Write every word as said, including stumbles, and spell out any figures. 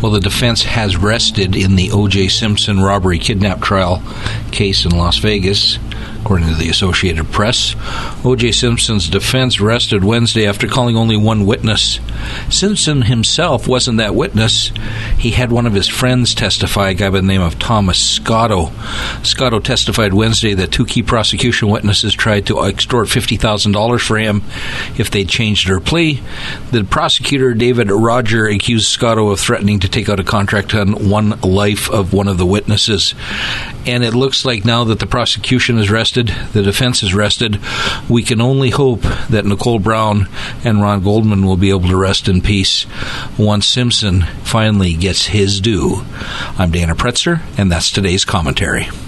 Well, the defense has rested in the O J. Simpson robbery kidnap trial case in Las Vegas. According to the Associated Press, O J. Simpson's defense rested Wednesday after calling only one witness. Simpson himself wasn't that witness. He had one of his friends testify, a guy by the name of Thomas Scotto. Scotto testified Wednesday that two key prosecution witnesses tried to extort fifty thousand dollars for him if they changed their plea. The prosecutor, David Roger, accused Scotto of threatening to take out a contract on one life of one of the witnesses. And it looks like now that the prosecution is rested, the defense is rested, we can only hope that Nicole Brown and Ron Goldman will be able to rest in peace once Simpson finally gets his due. I'm Dana Pretzer, and that's today's commentary.